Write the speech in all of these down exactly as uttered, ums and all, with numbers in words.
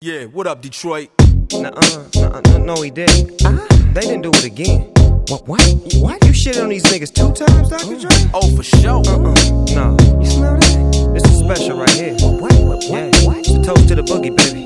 Yeah, what up, Detroit? Nuh-uh, nuh-uh, no, he didn't. Uh, they didn't do it again. What? What? What? You shit on these niggas two times, Doctor Dre? Oh, for sure. Uh-uh, no. You smell that? This is special right here. What? What? What? Yeah. What? It's a toast to the boogie, baby.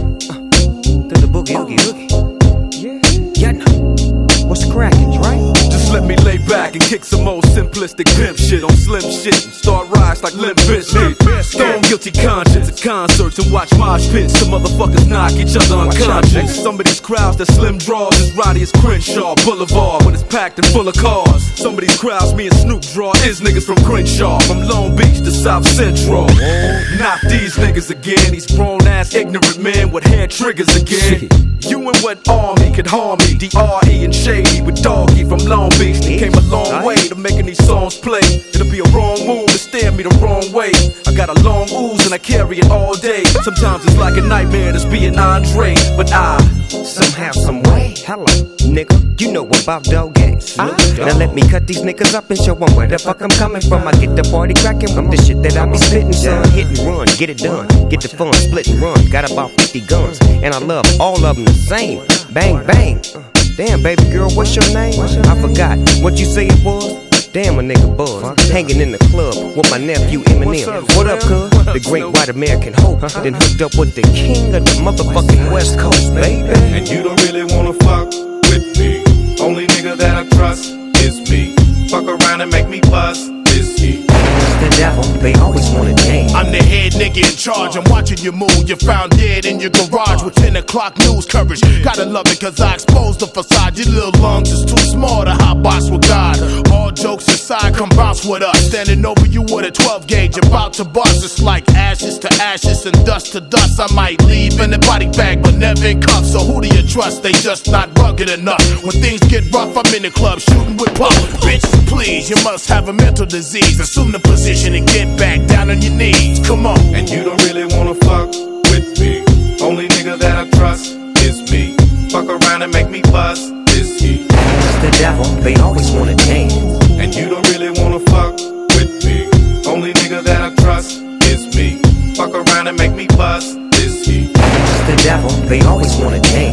Uh, to the boogie, oogie, oogie. Yeah. Yeah, no. What's crackin', Dre? Just let me lay back and kick some old simplistic pimp shit on slim shit and start rise like Limp Bizkit. Stone guilty conscience at concerts and watch mosh pits. Some motherfuckers knock each other unconscious. Some of these crowds that slim draws as rowdy as Crenshaw Boulevard when it's packed and full of cars. Some of these crowds me and Snoop draw is niggas from Crenshaw, from Long Beach to South Central. Not these niggas again, these grown ass ignorant men with hair triggers again. You and what army could harm me? D R E and Shady with Doggy from Long Beach. They came a long way to making these songs play. It'll be a wrong move to steer me the wrong way. I got a long ooze and I carry it all day. Sometimes it's like a nightmare just being Andre, but I somehow, some way. Hello, nigga, you know about dog games. Uh, now let me cut these niggas up and show them where the fuck I'm coming from. I get the party cracking with the shit that I be spitting, son. Hit and run, get it done, get the fun, split and run. Got about fifty guns, and I love all of them the same. Bang, bang. Damn, baby girl, what's your name? I forgot what you say it was. Damn, a nigga buzz, hanging in the club with my nephew Eminem. What up, cuz? The great white American hope. Then hooked up with the king of the motherfucking West Coast, baby. And you don't really wanna fuck with me. Only nigga that I trust is me. Fuck around and make me bust is he. The devil, they always want a name. I'm the head nigga in charge, I'm watching you move. You're found dead in your garage with ten o'clock news coverage. Gotta love it cause I exposed the facade. Your little lungs is too small to hot box with God. All jokes aside, come bounce with us. Standing over you with a twelve gauge, about to bust. It's like ashes to ashes and dust to dust. I might leave in a body bag, but never in cuffs. So who do you trust? They just not rugged enough. When things get rough, I'm in the club shooting with puff. Bitch, please, you must have a mental disease. Assume the position and get back down on your knees. Come on. And you don't really wanna fuck with me. Only nigga that I trust is me. Fuck around and make me bust is he. The devil, they always want a name. And you don't really wanna fuck with me. Only nigga that I trust is me. Fuck around and make me bust is he. The devil, they always want a name.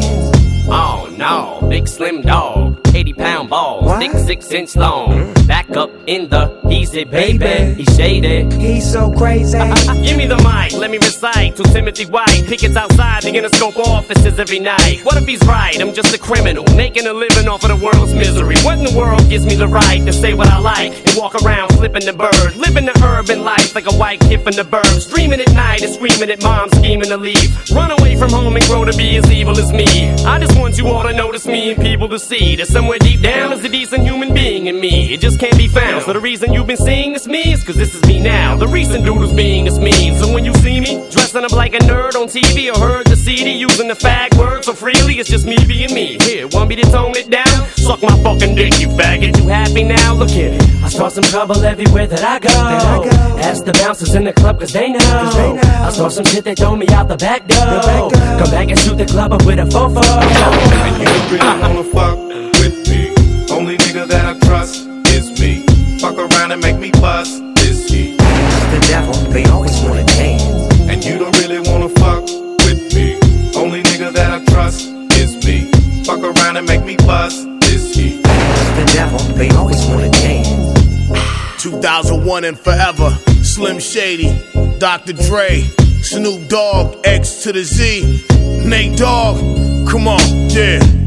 Oh no, big slim dog, eighty pound balls, thick six inch long. Mm. Back up in the easy, baby. He's shady. He's so crazy. Uh, uh, give me the mic, let me recite to Timothy White. Pickets outside the Interscope offices every night. What if he's right? I'm just a criminal, making a living off of the world's misery. What in the world gives me the right to say what I like and walk around flipping the bird, living the urban life like a white kid from the burbs, dreaming at night and screaming at mom, scheming to leave, run away from home and grow to be as evil as me. I just want you all to notice me and people to see that somewhere deep down is a decent human being in me. It just can't be found. So the reason you've been seeing this me is cause this is me now. The recent dude who's being this mean. So when you see me dressing up like a nerd on T V or heard the C D using the fag word so freely, it's just me being me. Here, want me to tone it down? Suck my fucking dick, you faggot. You happy now? Look here. I start some trouble everywhere that I go. That I go. Ask the bouncers in the club cause they know. Cause they know. I start some shit, they throw me out the back door. The back door. Come back and shoot the club up with a fofo. And you don't really wanna fuck with me. Only nigga that I trust is me. Fuck around and make me bust is he. The devil, they always want a name. And you don't really wanna fuck with me. Only nigga that I trust is me. Fuck around and make me bust is he. The devil, they always want a name. two thousand one and forever. Slim Shady, Doctor Dre, Snoop Dogg, X to the Z, Nate Dogg. Come on, yeah.